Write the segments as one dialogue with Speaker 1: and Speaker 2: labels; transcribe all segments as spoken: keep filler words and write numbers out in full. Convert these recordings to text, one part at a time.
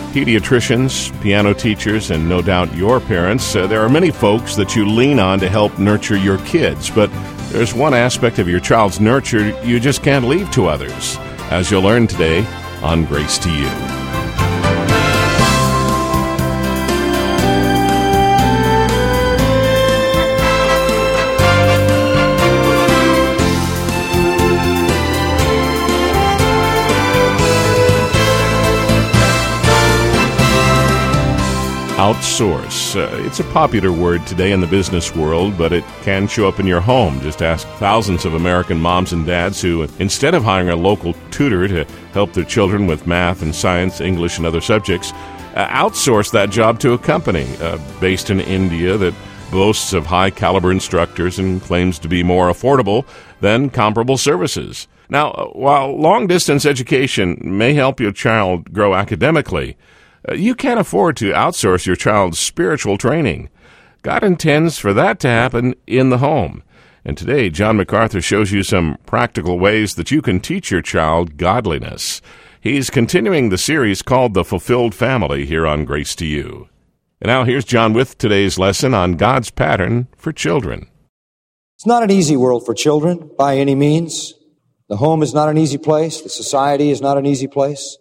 Speaker 1: Pediatricians, piano teachers, and no doubt your parents, uh, there are many folks that you lean on to help nurture your kids, but there's one aspect of your child's nurture you just can't leave to others, as you'll learn today on Grace to You. Outsource. Uh, it's a popular word today in the business world, but it can show up in your home. Just ask thousands of American moms and dads who, instead of hiring a local tutor to help their children with math and science, English, and other subjects, uh, outsource that job to a company uh, based in India that boasts of high-caliber instructors and claims to be more affordable than comparable services. Now, uh, while long-distance education may help your child grow academically, Uh, you can't afford to outsource your child's spiritual training. God intends for that to happen in the home. And today, John MacArthur shows you some practical ways that you can teach your child godliness. He's continuing the series called The Fulfilled Family here on Grace to You. And now here's John with today's lesson on God's pattern for children.
Speaker 2: It's not an easy world for children by any means. The home is not an easy place. The society is not an easy place.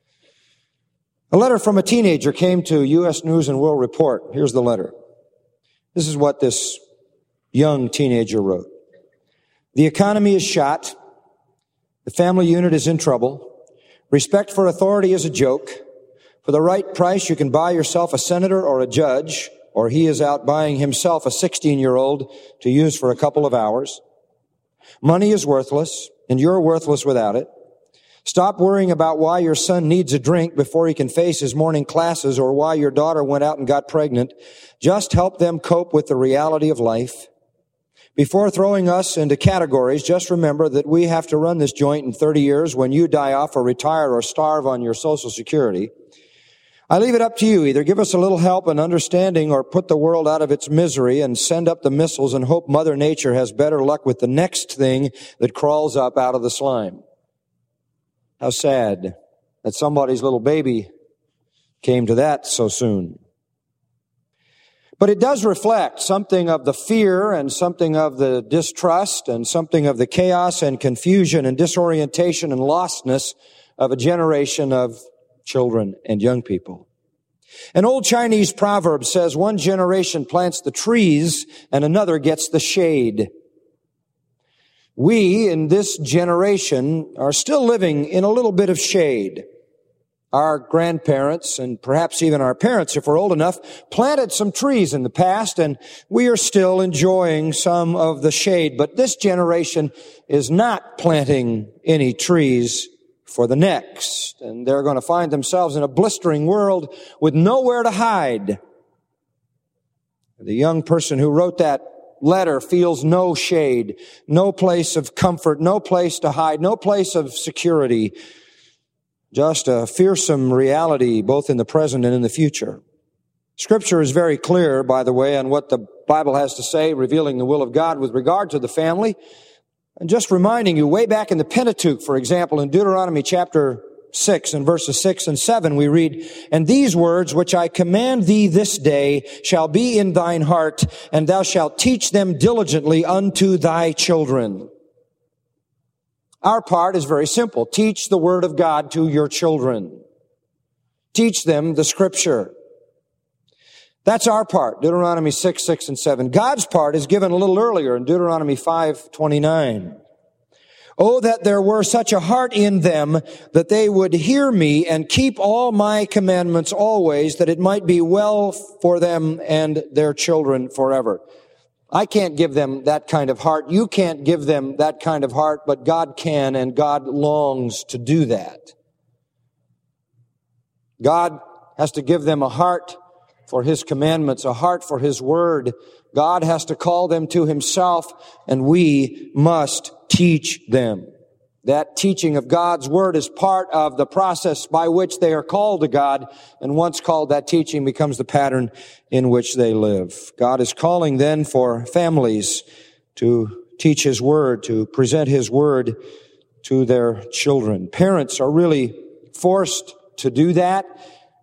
Speaker 2: A letter from a teenager came to U S News and World Report. Here's the letter. This is what this young teenager wrote. The economy is shot. The family unit is in trouble. Respect for authority is a joke. For the right price, you can buy yourself a senator or a judge, or he is out buying himself a sixteen-year-old to use for a couple of hours. Money is worthless, and you're worthless without it. Stop worrying about why your son needs a drink before he can face his morning classes or why your daughter went out and got pregnant. Just help them cope with the reality of life. Before throwing us into categories, just remember that we have to run this joint in thirty years when you die off or retire or starve on your Social Security. I leave it up to you. Either give us a little help and understanding or put the world out of its misery and send up the missiles and hope Mother Nature has better luck with the next thing that crawls up out of the slime. How sad that somebody's little baby came to that so soon. But it does reflect something of the fear and something of the distrust and something of the chaos and confusion and disorientation and lostness of a generation of children and young people. An old Chinese proverb says one generation plants the trees and another gets the shade. We, in this generation, are still living in a little bit of shade. Our grandparents, and perhaps even our parents, if we're old enough, planted some trees in the past, and we are still enjoying some of the shade. But this generation is not planting any trees for the next, and they're going to find themselves in a blistering world with nowhere to hide. The young person who wrote that letter feels no shade, no place of comfort, no place to hide, no place of security. Just a fearsome reality both in the present and in the future. Scripture is very clear, by the way, on what the Bible has to say, revealing the will of God with regard to the family. And just reminding you, way back in the Pentateuch, for example, in Deuteronomy chapter six and verses six and seven, we read, "And these words which I command thee this day shall be in thine heart, and thou shalt teach them diligently unto thy children." Our part is very simple. Teach the Word of God to your children. Teach them the Scripture. That's our part, Deuteronomy six, six, and seven. God's part is given a little earlier in Deuteronomy five, twenty-nine. "Oh, that there were such a heart in them that they would hear me and keep all my commandments always, that it might be well for them and their children forever." I can't give them that kind of heart. You can't give them that kind of heart, but God can, and God longs to do that. God has to give them a heart for His commandments, a heart for His Word. God has to call them to Himself, and we must teach them. That teaching of God's Word is part of the process by which they are called to God, and once called, that teaching becomes the pattern in which they live. God is calling then for families to teach His Word, to present His Word to their children. Parents are really forced to do that.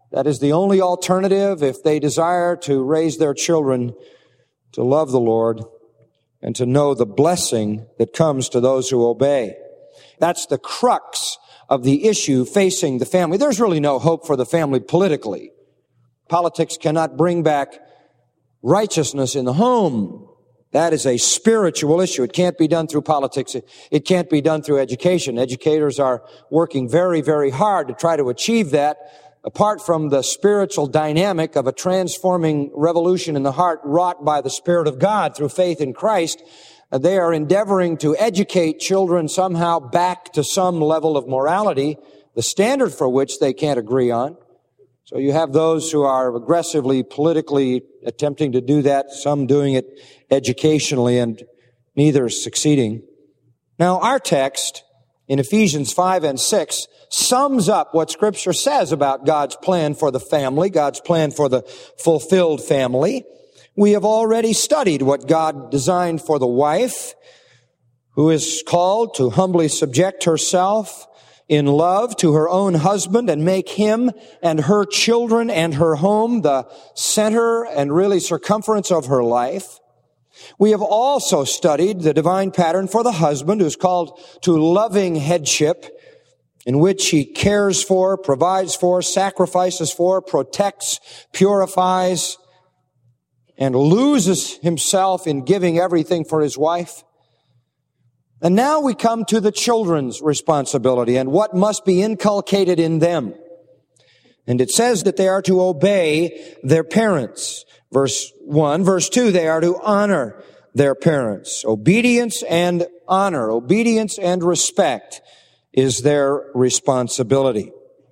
Speaker 2: That is the only alternative if they desire to raise their children to love the Lord and to know the blessing that comes to those who obey. That's the crux of the issue facing the family. There's really no hope for the family politically. Politics cannot bring back righteousness in the home. That is a spiritual issue. It can't be done through politics. It can't be done through education. Educators are working very, very hard to try to achieve that. Apart from the spiritual dynamic of a transforming revolution in the heart wrought by the Spirit of God through faith in Christ, they are endeavoring to educate children somehow back to some level of morality, the standard for which they can't agree on. So you have those who are aggressively, politically attempting to do that, some doing it educationally, and neither is succeeding. Now, our text in Ephesians five and six sums up what Scripture says about God's plan for the family, God's plan for the fulfilled family. We have already studied what God designed for the wife, who is called to humbly subject herself in love to her own husband and make him and her children and her home the center and really circumference of her life. We have also studied the divine pattern for the husband, who's called to loving headship, in which he cares for, provides for, sacrifices for, protects, purifies, and loses himself in giving everything for his wife. And now we come to the children's responsibility and what must be inculcated in them. And it says that they are to obey their parents. Verse one. Verse two, they are to honor their parents. Obedience and honor, obedience and respect is their responsibility.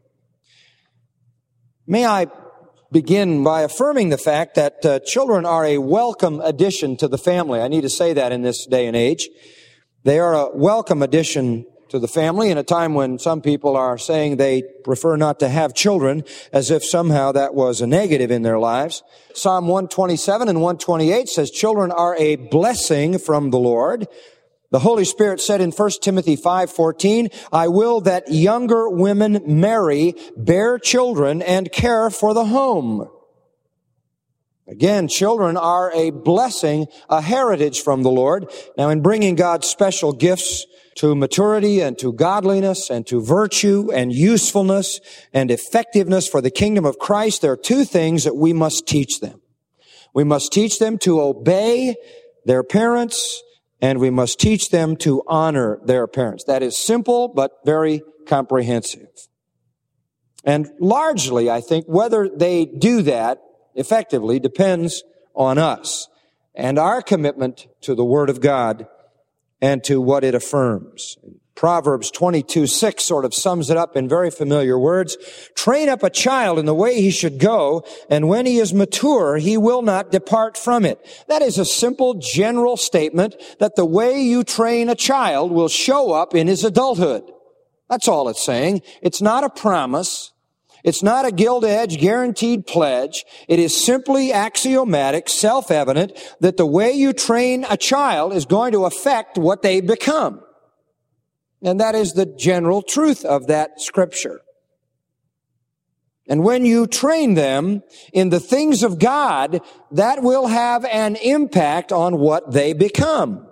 Speaker 2: May I begin by affirming the fact that uh, children are a welcome addition to the family. I need to say that in this day and age. They are a welcome addition to the family in a time when some people are saying they prefer not to have children, as if somehow that was a negative in their lives. Psalm one twenty-seven and one twenty-eight says children are a blessing from the Lord. The Holy Spirit said in First Timothy five fourteen, I will that younger women marry, bear children, and care for the home. Again, children are a blessing, a heritage from the Lord. Now, in bringing God's special gifts to maturity and to godliness and to virtue and usefulness and effectiveness for the kingdom of Christ, there are two things that we must teach them. We must teach them to obey their parents, and we must teach them to honor their parents. That is simple, but very comprehensive. And largely, I think, whether they do that effectively depends on us and our commitment to the Word of God and to what it affirms. Proverbs twenty-two six sort of sums it up in very familiar words. Train up a child in the way he should go, and when he is mature, he will not depart from it. That is a simple general statement that the way you train a child will show up in his adulthood. That's all it's saying. It's not a promise. It's not a gilt-edged, guaranteed pledge. It is simply axiomatic, self-evident, that the way you train a child is going to affect what they become. And that is the general truth of that scripture. And when you train them in the things of God, that will have an impact on what they become.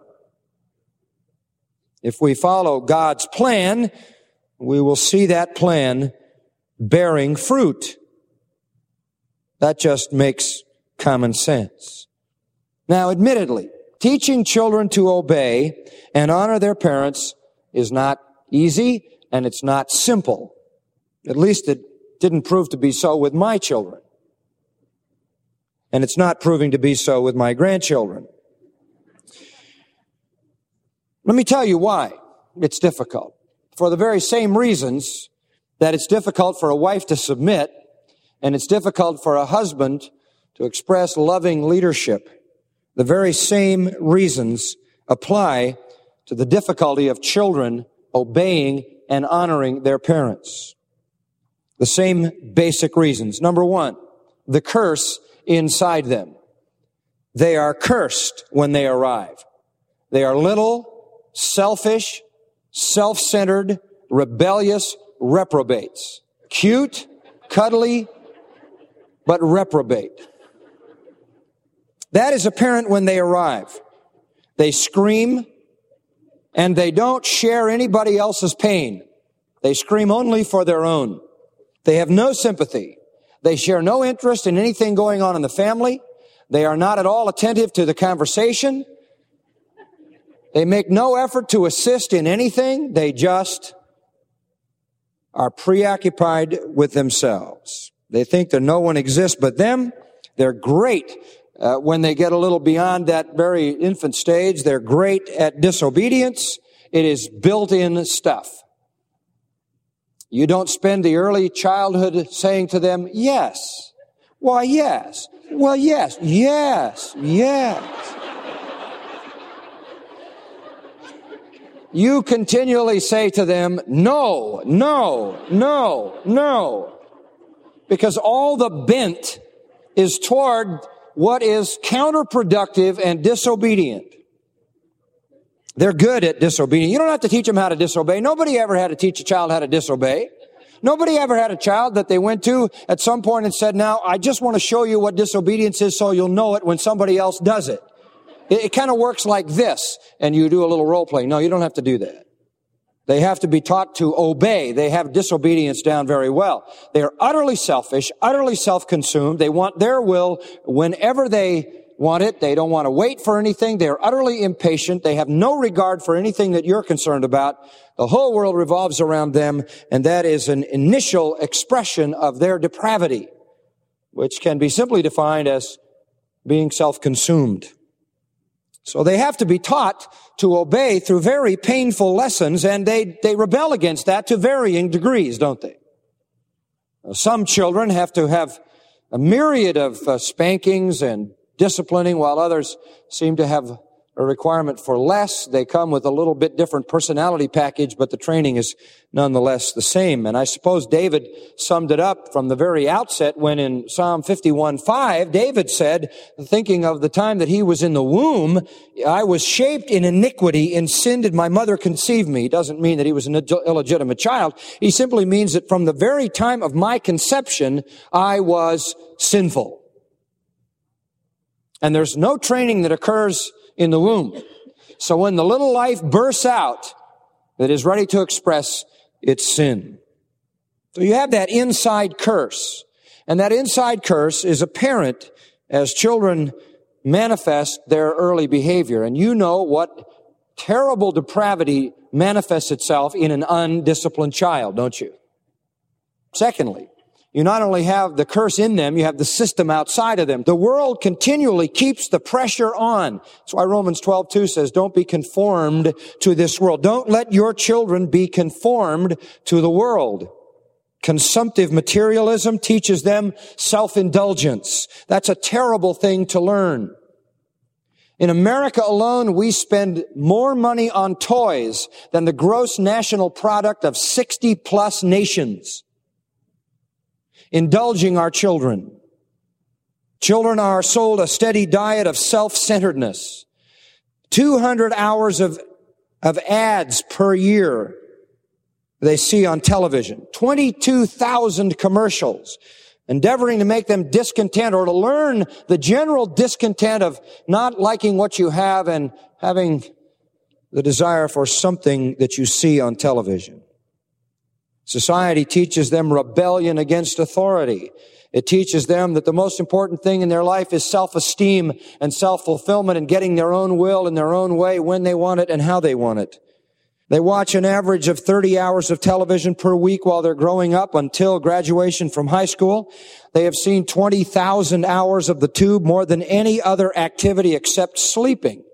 Speaker 2: If we follow God's plan, we will see that plan bearing fruit. That just makes common sense. Now, admittedly, teaching children to obey and honor their parents is not easy and it's not simple. At least it didn't prove to be so with my children. And it's not proving to be so with my grandchildren. Let me tell you why it's difficult. For the very same reasons that it's difficult for a wife to submit, and it's difficult for a husband to express loving leadership. The very same reasons apply to the difficulty of children obeying and honoring their parents. The same basic reasons. Number one, the curse inside them. They are cursed when they arrive. They are little, selfish, self-centered, rebellious reprobates. Cute, cuddly, but reprobate. That is a parent when they arrive. They scream, and they don't share anybody else's pain. They scream only for their own. They have no sympathy. They share no interest in anything going on in the family. They are not at all attentive to the conversation. They make no effort to assist in anything. They just are preoccupied with themselves. They think that no one exists but them. They're great uh, when they get a little beyond that very infant stage. They're great at disobedience. It is built-in stuff. You don't spend the early childhood saying to them, yes. Why, yes. Well, yes, yes, yes. You continually say to them, no, no, no, no. Because all the bent is toward what is counterproductive and disobedient. They're good at disobedience. You don't have to teach them how to disobey. Nobody ever had to teach a child how to disobey. Nobody ever had a child that they went to at some point and said, now, I just want to show you what disobedience is so you'll know it when somebody else does it. It, it kind of works like this, and you do a little role play. No, you don't have to do that. They have to be taught to obey. They have disobedience down very well. They are utterly selfish, utterly self-consumed. They want their will whenever they want it. They don't want to wait for anything. They are utterly impatient. They have no regard for anything that you're concerned about. The whole world revolves around them, and that is an initial expression of their depravity, which can be simply defined as being self-consumed. So they have to be taught to obey through very painful lessons, and they, they rebel against that to varying degrees, don't they? Some children have to have a myriad of uh, spankings and disciplining, while others seem to have a requirement for less. They come with a little bit different personality package, but the training is nonetheless the same. And I suppose David summed it up from the very outset when in Psalm fifty-one five, David said, thinking of the time that he was in the womb, I was shaped in iniquity, in sin did my mother conceive me. He doesn't mean that he was an illegitimate child. He simply means that from the very time of my conception, I was sinful. And there's no training that occurs in the womb. So when the little life bursts out, it is ready to express its sin. So you have that inside curse. And that inside curse is apparent as children manifest their early behavior. And you know what terrible depravity manifests itself in an undisciplined child, don't you? Secondly, you not only have the curse in them, you have the system outside of them. The world continually keeps the pressure on. That's why Romans twelve two says, don't be conformed to this world. Don't let your children be conformed to the world. Consumptive materialism teaches them self-indulgence. That's a terrible thing to learn. In America alone, we spend more money on toys than the gross national product of sixty plus nations. Indulging our children. Children are sold a steady diet of self-centeredness. two hundred hours of, of ads per year they see on television. twenty-two thousand commercials, endeavoring to make them discontent or to learn the general discontent of not liking what you have and having the desire for something that you see on television. Society teaches them rebellion against authority. It teaches them that the most important thing in their life is self-esteem and self-fulfillment and getting their own will in their own way when they want it and how they want it. They watch an average of thirty hours of television per week while they're growing up until graduation from high school. They have seen twenty thousand hours of the tube, more than any other activity except sleeping.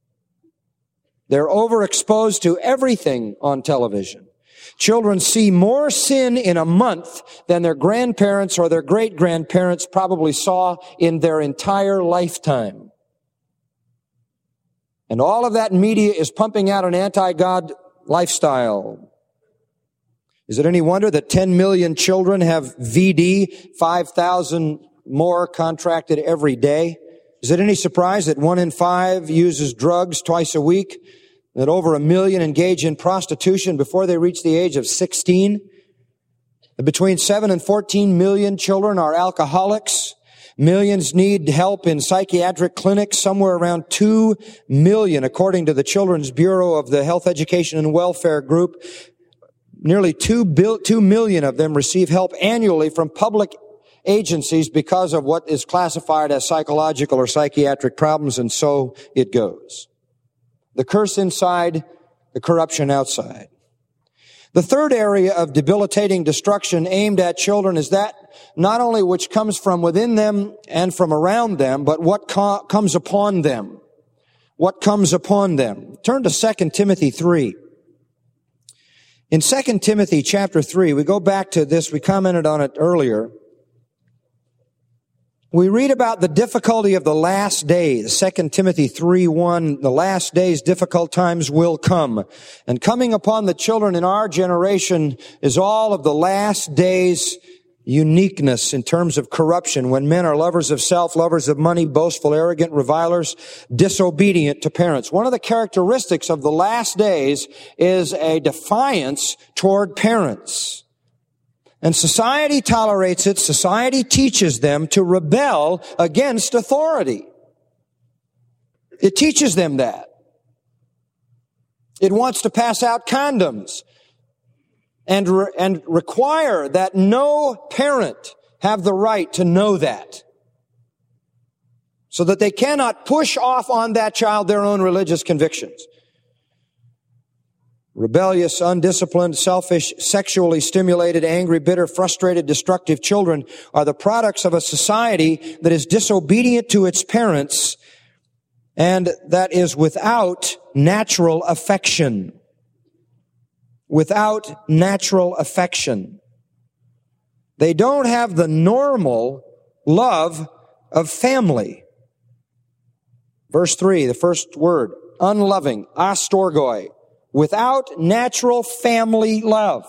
Speaker 2: They're overexposed to everything on television. Children see more sin in a month than their grandparents or their great-grandparents probably saw in their entire lifetime. And all of that media is pumping out an anti-God lifestyle. Is it any wonder that ten million children have V D, five thousand more contracted every day? Is it any surprise that one in five uses drugs twice a week? That over a million engage in prostitution before they reach the age of sixteen? Between seven and fourteen million children are alcoholics. Millions need help in psychiatric clinics. Somewhere around two million, according to the Children's Bureau of the Health, Education, and Welfare Group. Nearly two, bil- two million of them receive help annually from public agencies because of what is classified as psychological or psychiatric problems, and so it goes. The curse inside, the corruption outside. The third area of debilitating destruction aimed at children is that not only which comes from within them and from around them, but what co- comes upon them. What comes upon them. Turn to Second Timothy three. In Second Timothy chapter three, we go back to this, we commented on it earlier. We read about the difficulty of the last days. Second Timothy three one, the last days, difficult times will come. And coming upon the children in our generation is all of the last days uniqueness in terms of corruption, when men are lovers of self, lovers of money, boastful, arrogant, revilers, disobedient to parents. One of the characteristics of the last days is a defiance toward parents. And society tolerates it. Society teaches them to rebel against authority. It teaches them that. It wants to pass out condoms and, re- and require that no parent have the right to know that, so that they cannot push off on that child their own religious convictions. Rebellious, undisciplined, selfish, sexually stimulated, angry, bitter, frustrated, destructive children are the products of a society that is disobedient to its parents and that is without natural affection. Without natural affection. They don't have the normal love of family. Verse three, the first word, unloving, astorgoi. Without natural family love.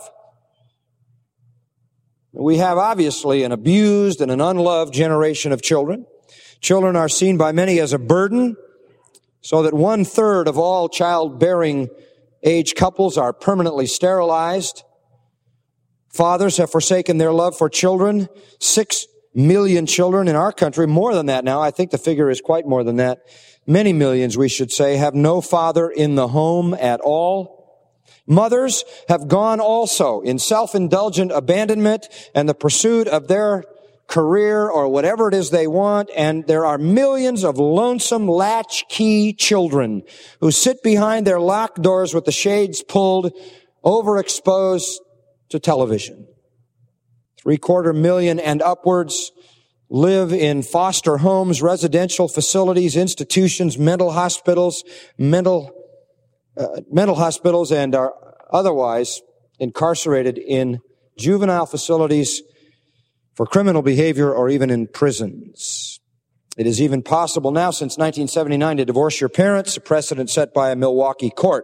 Speaker 2: We have obviously an abused and an unloved generation of children. Children are seen by many as a burden, so that one third of all childbearing age couples are permanently sterilized. Fathers have forsaken their love for children. Six million children in our country, more than that now, I think the figure is quite more than that. Many millions, we should say, have no father in the home at all. Mothers have gone also in self-indulgent abandonment and the pursuit of their career or whatever it is they want, and there are millions of lonesome latchkey children who sit behind their locked doors with the shades pulled, overexposed to television. Three-quarter million and upwards live in foster homes, residential facilities, institutions, mental hospitals, mental uh, mental hospitals, and are otherwise incarcerated in juvenile facilities for criminal behavior or even in prisons. It is even possible now, since nineteen seventy-nine, to divorce your parents, a precedent set by a Milwaukee court.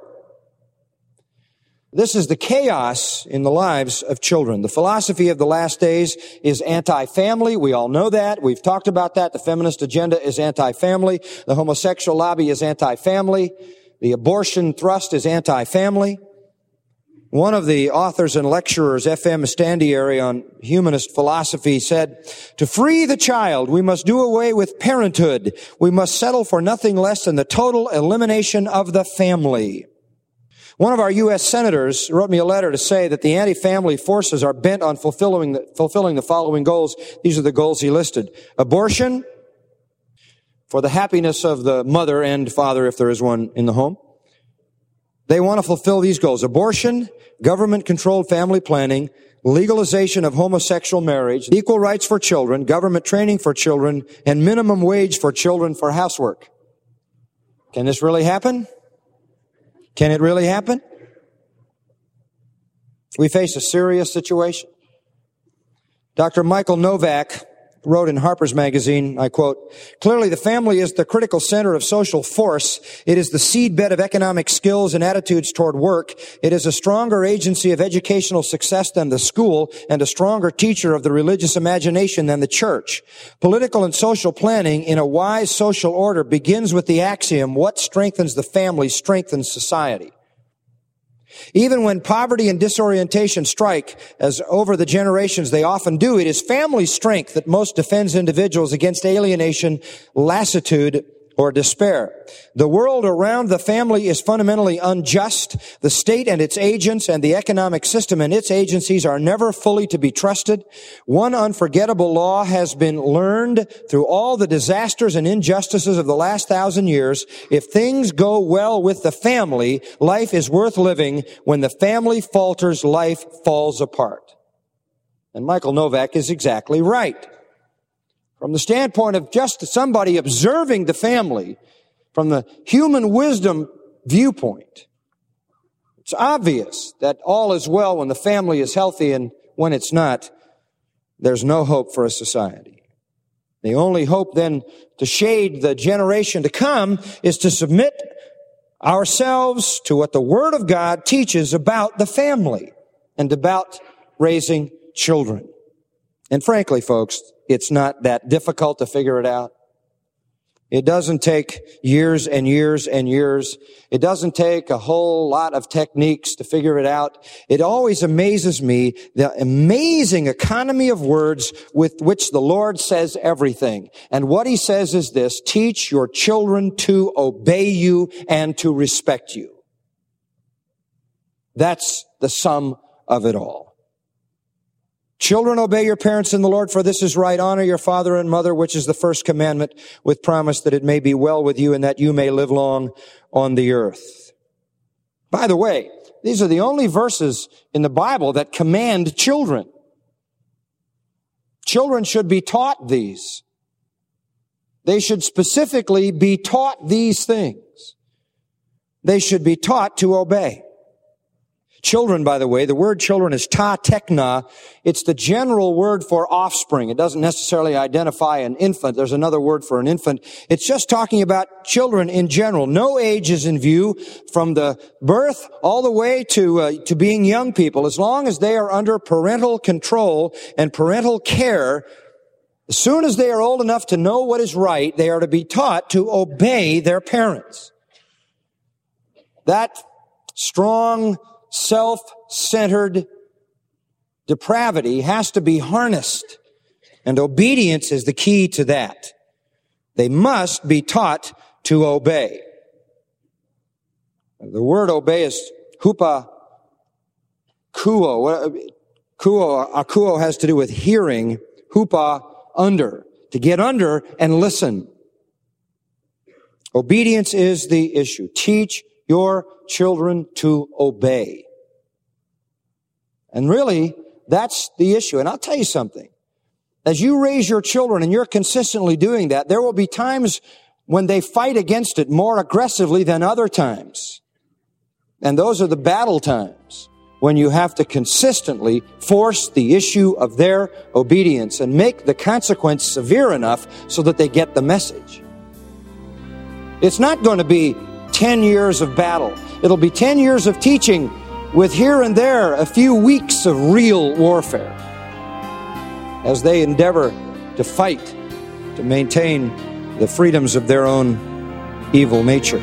Speaker 2: This is the chaos in the lives of children. The philosophy of the last days is anti-family. We all know that. We've talked about that. The feminist agenda is anti-family. The homosexual lobby is anti-family. The abortion thrust is anti-family. One of the authors and lecturers, F M Estandiary, on humanist philosophy said, "To free the child, we must do away with parenthood. We must settle for nothing less than the total elimination of the family." One of our U S senators wrote me a letter to say that the anti-family forces are bent on fulfilling the, fulfilling the following goals. These are the goals he listed. Abortion, for the happiness of the mother and father, if there is one in the home. They want to fulfill these goals. Abortion, government-controlled family planning, legalization of homosexual marriage, equal rights for children, government training for children, and minimum wage for children for housework. Can this really happen? Can it really happen? We face a serious situation. Doctor Michael Novak wrote in Harper's Magazine, I quote, "Clearly the family is the critical center of social force. It is the seedbed of economic skills and attitudes toward work. It is a stronger agency of educational success than the school and a stronger teacher of the religious imagination than the church. Political and social planning in a wise social order begins with the axiom, what strengthens the family strengthens society. Even when poverty and disorientation strike, as over the generations they often do, it is family strength that most defends individuals against alienation, lassitude, or despair. The world around the family is fundamentally unjust. The state and its agents and the economic system and its agencies are never fully to be trusted. One unforgettable law has been learned through all the disasters and injustices of the last thousand years. If things go well with the family, life is worth living. When the family falters, life falls apart. And Michael Novak is exactly right. From the standpoint of just somebody observing the family, from the human wisdom viewpoint, it's obvious that all is well when the family is healthy, and when it's not, there's no hope for a society. The only hope then to shade the generation to come is to submit ourselves to what the Word of God teaches about the family and about raising children. And frankly, folks, it's not that difficult to figure it out. It doesn't take years and years and years. It doesn't take a whole lot of techniques to figure it out. It always amazes me, the amazing economy of words with which the Lord says everything. And what He says is this: teach your children to obey you and to respect you. That's the sum of it all. Children, obey your parents in the Lord, for this is right. Honor your father and mother, which is the first commandment, with promise that it may be well with you and that you may live long on the earth. By the way, these are the only verses in the Bible that command children. Children should be taught these. They should specifically be taught these things. They should be taught to obey. Children, by the way, the word children is ta tekna. It's the general word for offspring. It doesn't necessarily identify an infant. There's another word for an infant. It's just talking about children in general. No age is in view from the birth all the way to uh, to being young people. As long as they are under parental control and parental care, as soon as they are old enough to know what is right, they are to be taught to obey their parents. That strong, self-centered depravity has to be harnessed, and obedience is the key to that. They must be taught to obey. The word obey is hupa kuo. Kuo, akuo has to do with hearing, hupa under, to get under and listen. Obedience is the issue. Teach your children to obey. And really, that's the issue. And I'll tell you something. As you raise your children and you're consistently doing that, there will be times when they fight against it more aggressively than other times. And those are the battle times when you have to consistently force the issue of their obedience and make the consequence severe enough so that they get the message. It's not going to be ten years of battle. It'll be ten years of teaching with here and there a few weeks of real warfare as they endeavor to fight to maintain the freedoms of their own evil nature.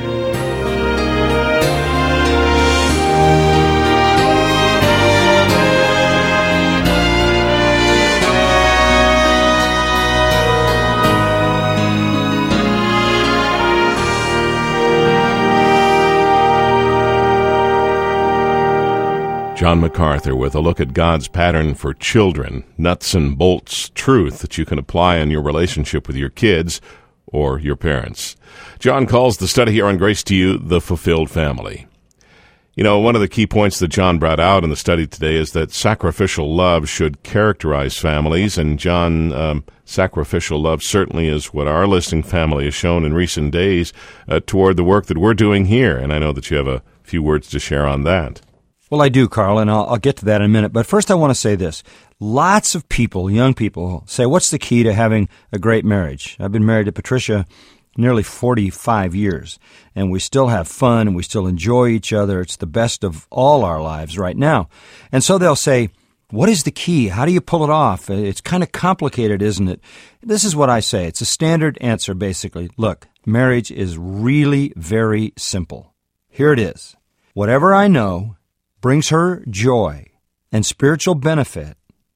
Speaker 1: John MacArthur with a look at God's pattern for children, nuts and bolts truth that you can apply in your relationship with your kids or your parents. John calls the study here on Grace to You the fulfilled family. You know, one of the key points that John brought out in the study today is that sacrificial love should characterize families, and John, um, sacrificial love certainly is what our listening family has shown in recent days uh, toward the work that we're doing here, and I know that you have a few words to share on that.
Speaker 3: Well, I do, Carl, and I'll, I'll get to that in a minute. But first I want to say this. Lots of people, young people, say, what's the key to having a great marriage? I've been married to Patricia nearly forty-five years, and we still have fun, and we still enjoy each other. It's the best of all our lives right now. And so they'll say, what is the key? How do you pull it off? It's kind of complicated, isn't it? This is what I say. It's a standard answer, basically. Look, marriage is really very simple. Here it is. whatever I know brings her joy and spiritual benefit,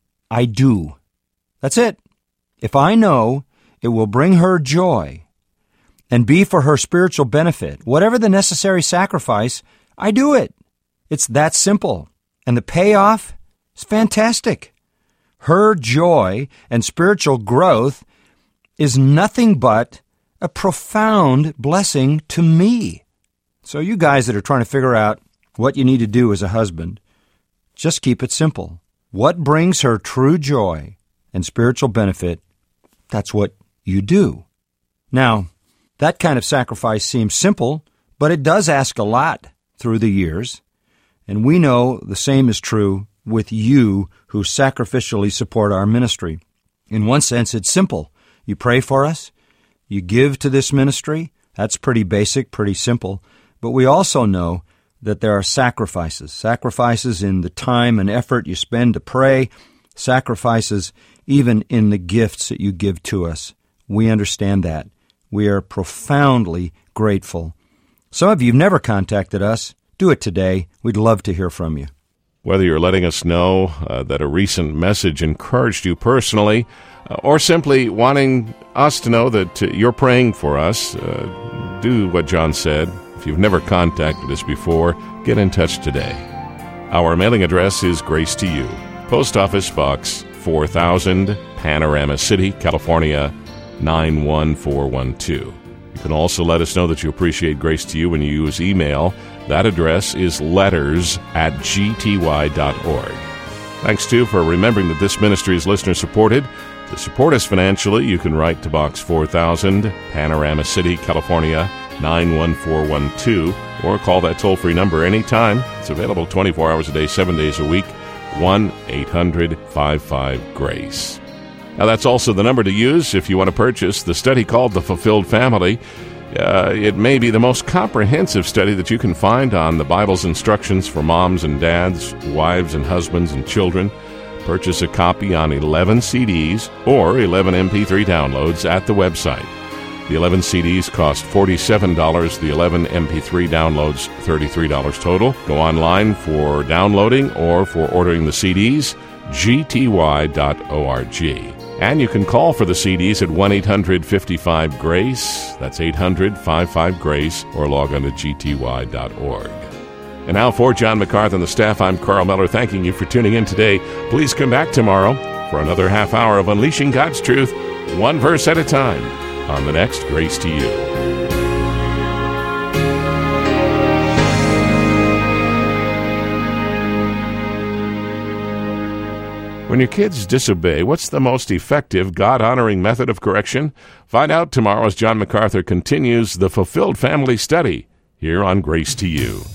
Speaker 3: I do. That's it. If I know it will bring her joy and be for her spiritual benefit, whatever the necessary sacrifice, I do it. It's that simple. And the payoff is fantastic. Her joy and spiritual growth is nothing but a profound blessing to me. So you guys that are trying to figure out what you need to do as a husband, just keep it simple. What brings her true joy and spiritual benefit, that's what you do. Now, that kind of sacrifice seems simple, but it does ask a lot through the years. And we know the same is true with you who sacrificially support our ministry. In one sense, it's simple. You pray for us, you give to this ministry. That's pretty basic, pretty simple. But we also know that there are sacrifices, sacrifices in the time and effort you spend to pray, sacrifices even in the gifts that you give to us. We understand that. We are profoundly grateful. Some of you have never contacted us. Do it today. We'd love to hear from you.
Speaker 1: Whether you're letting us know uh, that a recent message encouraged you personally, uh, or simply wanting us to know that uh, you're praying for us, uh, do what John said. If you've never contacted us before, get in touch today. Our mailing address is Grace to You, Post Office Box four thousand, Panorama City, California, nine one four one two. You can also let us know that you appreciate Grace to You when you use email. That address is letters at g t y dot org. Thanks, too, for remembering that this ministry is listener-supported. To support us financially, you can write to Box four thousand, Panorama City, California, nine one four one two, or call that toll-free number anytime. It's available twenty-four hours a day, seven days a week, one eight hundred five five GRACE. Now, that's also the number to use if you want to purchase the study called The Fulfilled Family. Uh, it may be the most comprehensive study that you can find on the Bible's instructions for moms and dads, wives and husbands and children. Purchase a copy on eleven C Ds or eleven M P three downloads at the website. The eleven C Ds cost forty-seven dollars, the eleven M P three downloads thirty-three dollars total. Go online for downloading or for ordering the C Ds, g t y dot org. And you can call for the C Ds at one eight hundred five five GRACE, that's eight hundred five five GRACE, or log on to g t y dot org. And now for John MacArthur and the staff, I'm Carl Miller, thanking you for tuning in today. Please come back tomorrow for another half hour of Unleashing God's Truth, one verse at a time, on the next Grace to You. When your kids disobey, what's the most effective, God-honoring method of correction? Find out tomorrow as John MacArthur continues the Fulfilled Family Study here on Grace to You.